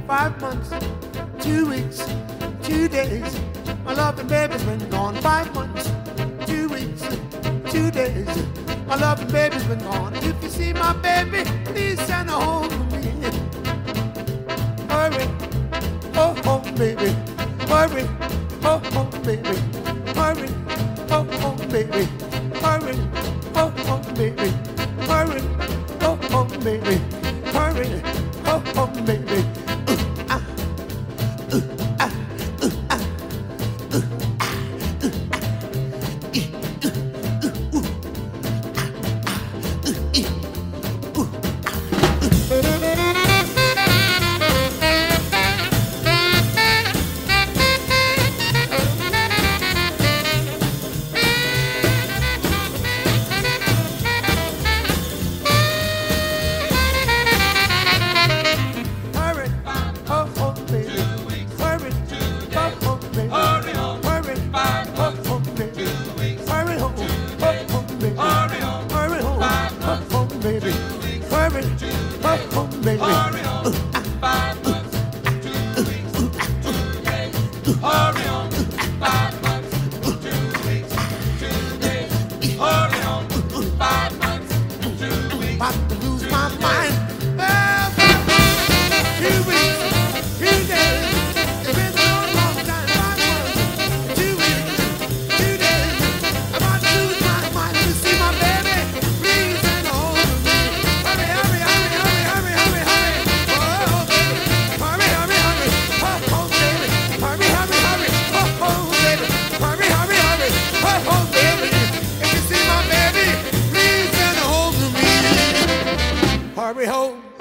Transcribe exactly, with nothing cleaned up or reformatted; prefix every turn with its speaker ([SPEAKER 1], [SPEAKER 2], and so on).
[SPEAKER 1] five months, two weeks, two days. My loving baby's been gone five months, two weeks, two days. My loving baby's been gone. If you see my baby, please send her home to me. Hurry, oh home baby, hurry, oh home baby, hurry, oh home baby, hurry, oh home baby, hurry, oh home baby, hurry, oh home baby. Uh, ah, uh, ah, uh, ah, uh, ah, uh, ah. E, uh, uh, ooh. Ah, ah, uh, e, ooh. Ah, uh. Baby, hurry, oh, oh, baby. Hurry on, five months, two weeks, two days. Hurry on, five months, two weeks, two days. Hurry on, five months, two weeks. About to lose my mind. Oh, two weeks, two days. It's been a long, long time. Five months, two weeks, two days. About to lose my mind. You see my baby? Please send her home. Hurry home.